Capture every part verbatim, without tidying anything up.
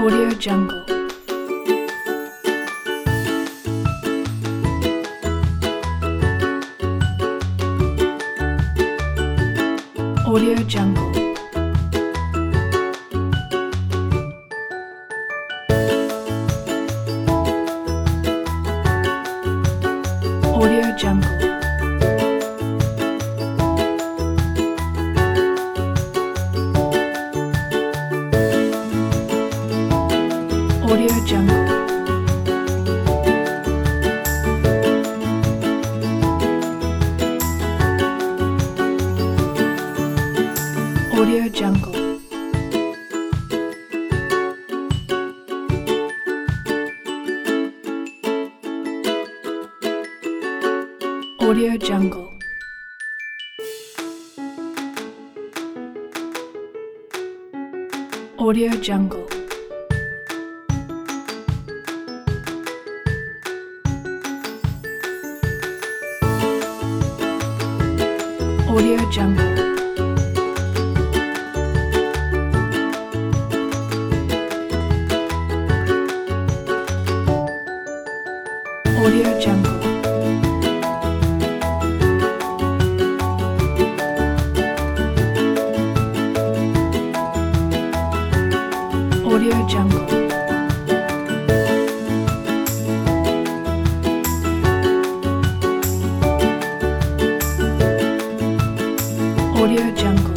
Audio Jungle. Audio Jungle. Audio Jungle. Audio Jungle. Audio Jungle. Audio Jungle. Audio Jungle. Audio Jungle. Audio Jungle. Audio Jungle. Audio Jungle.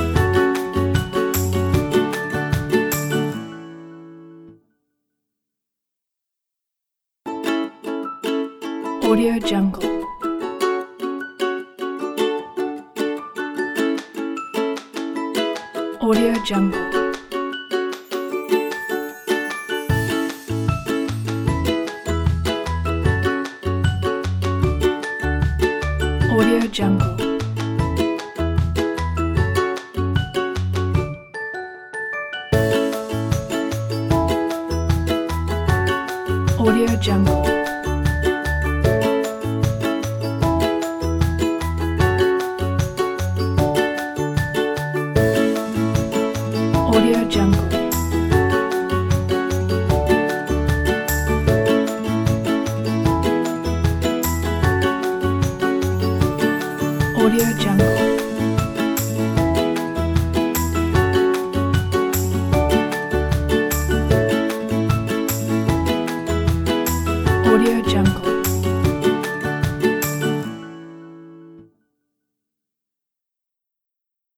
Audio Jungle. Audio Jungle. Audio Jungle. Audio Jungle. Audio Jungle. Audio Jungle.